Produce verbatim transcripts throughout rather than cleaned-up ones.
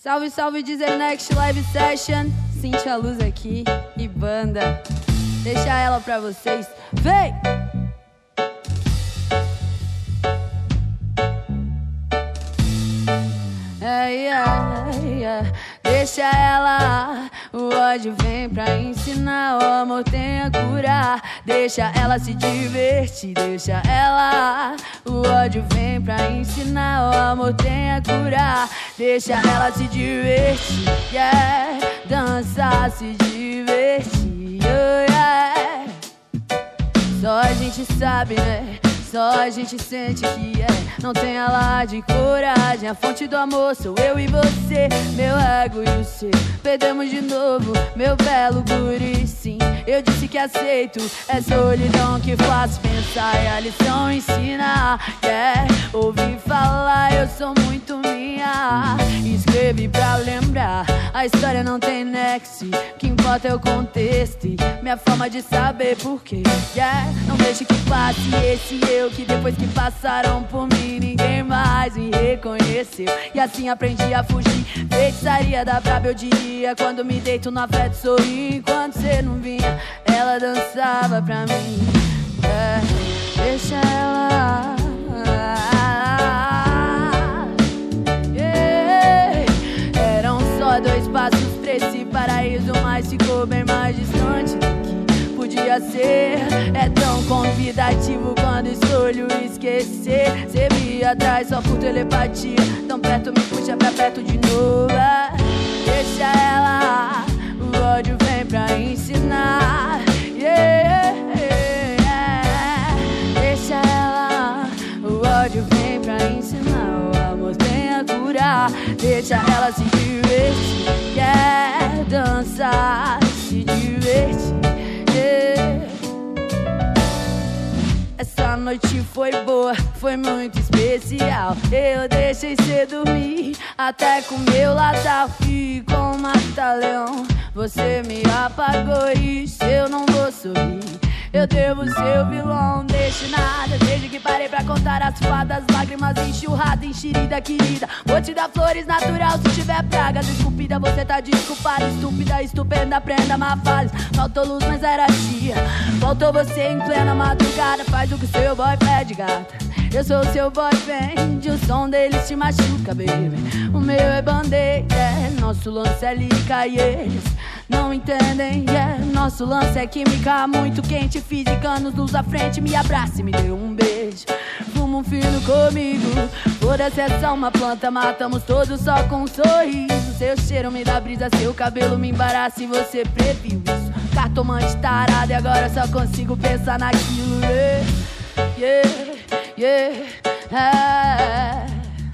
Salve, salve, Deezer Next Live Session. Sente a luz aqui e banda. Deixa ela pra vocês. Vem! Ai, ai, ai. Deixa ela, o ódio vem pra ensinar, o amor tem a curar. Deixa ela se divertir, deixa ela, o ódio vem pra ensinar, o amor tem a curar. Deixa ela se divertir, yeah. Dançar, se divertir, oh, yeah. Só a gente sabe, né? Só a gente sente que é. Não tem alarde de coragem. A fonte do amor sou eu e você, meu ego e o seu. Perdemos de novo, meu belo guri, sim. Eu disse que aceito, é solidão que faz pensar e a lição ensina. Yeah, ouvi falar, eu sou muito minha. Escrevi pra lembrar, a história não tem nexo. O que importa é o contexto e minha forma de saber porquê. Yeah, não deixe que passe esse eu que depois que passaram por mim ninguém mais me reconheceu. E assim aprendi a fugir. Feitiçaria da braba eu diria. Quando me deito no afeto sorri. Enquanto cê não vinha, ela dançava pra mim. É, deixa ela. Yeah. Eram só dois passos pra esse paraíso, mas ficou bem mais distante do que podia ser. É tão convidativo quando escolho esquecer. Cê me atrai só por telepatia. Tão perto me puxa pra perto de novo. Deixa ela, o ódio vem pra ensinar. Yeah, yeah. Deixa ela, o ódio vem pra ensinar, o amor vem a curar. Deixa ela se divertir, yeah. Dançar, se divertir, yeah. Essa noite foi boa, foi muito especial. Eu deixei cê dormir, até com meu ladrão. E com mata-leão, você me apagou. E se eu não vou sorrir, eu devo ser o vilão. Deixe nada, desde que parei pra contar as fadas. Lágrimas enxurradas, enxerida querida. Vou te dar flores natural se tiver pragas. Esculpida, você tá desculpada. Estúpida, estupenda, prenda, má fase. Faltou luz, mas era dia. Faltou você em plena madrugada. Faz o que seu boy pede, gata. Eu sou o seu boyfriend, o som deles te machuca, baby. O meu é band-aid, yeah. Nosso lance é lírica e eles não entendem, yeah. Nosso lance é química muito quente, física, anos luz à frente. Me abraça e me dê um beijo, fuma um fino comigo. Foda-se, é só uma planta, matamos todos só com um sorriso. Seu cheiro me dá brisa, seu cabelo me embaraça e você previu isso. Cartomante tarado e agora só consigo pensar naquilo, yeah, yeah. Yeah, ah,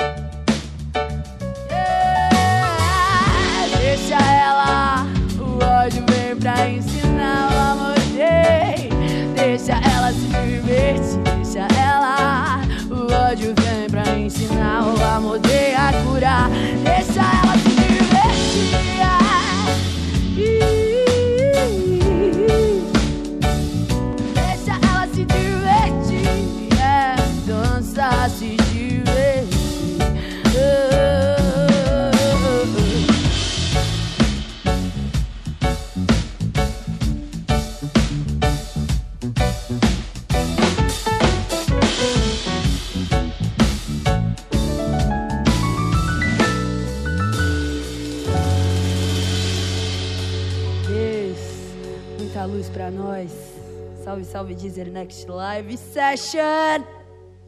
yeah. Deixa ela, o ódio vem pra ensinar, o amor tem. Deixa ela se divertir, deixa ela, o ódio vem pra ensinar, o amor tem a curar. Deixa ela se divertir, ah. Deixa ela se divertir, yeah. Dançar, se divertir, oh, oh, oh. Deus, muita luz pra nós. Salve, salve, Deezer Next Live Session.